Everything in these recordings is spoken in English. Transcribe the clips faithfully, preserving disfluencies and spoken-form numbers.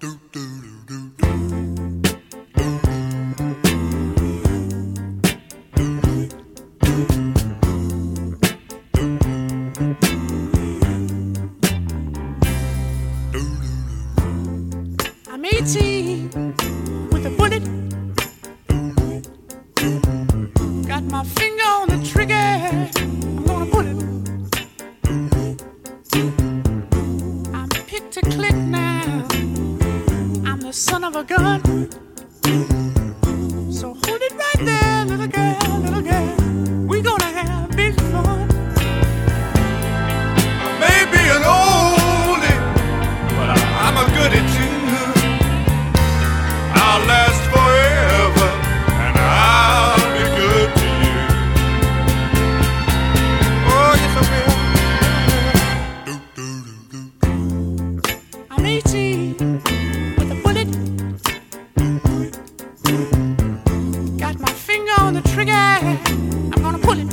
I'm eighteen with a bullet. Got my finger on the trigger. I'm gonna pull it. I'm picked to click now. I'm the son of a gun. So hold it right there, little girl, little girl. We gonna have big fun. I may be an oldie, but I'm a goodie too. I'll last forever, and I'll be good to you. Oh, yes, I will. I'm eighteen with a bullet. Got my finger on the trigger. I'm gonna pull it.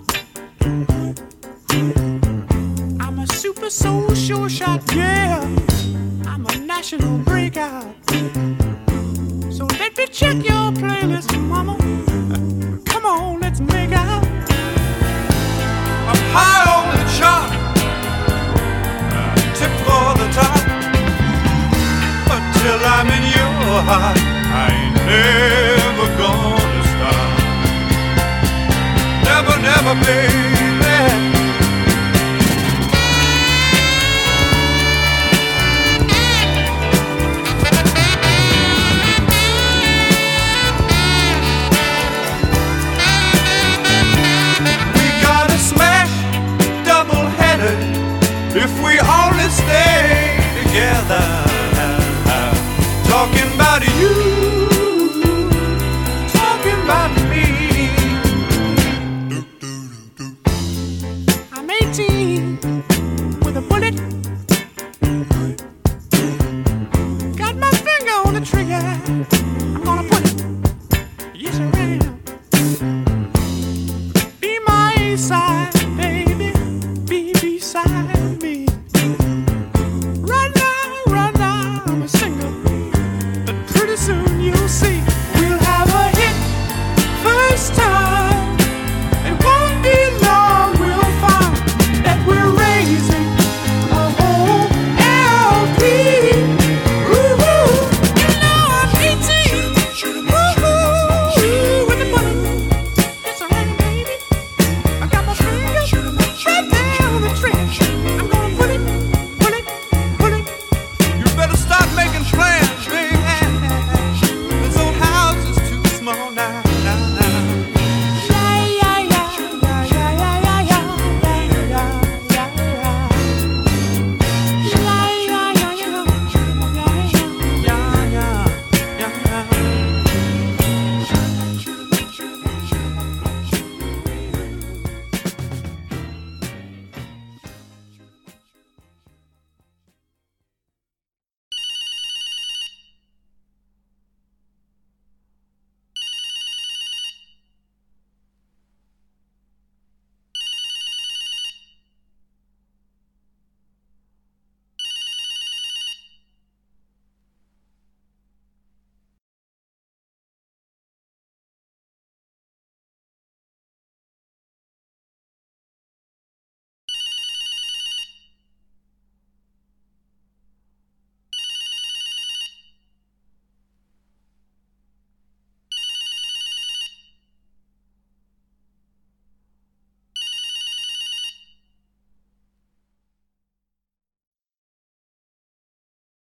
I'm a super soul sure shot, yeah. I'm a national breakout. So let me check your playlist, mama. Come on, let's make out. I'm high on the chart, tip for the top. Until I'm in your heart, I ain't never gonna stop. Never, never, babe.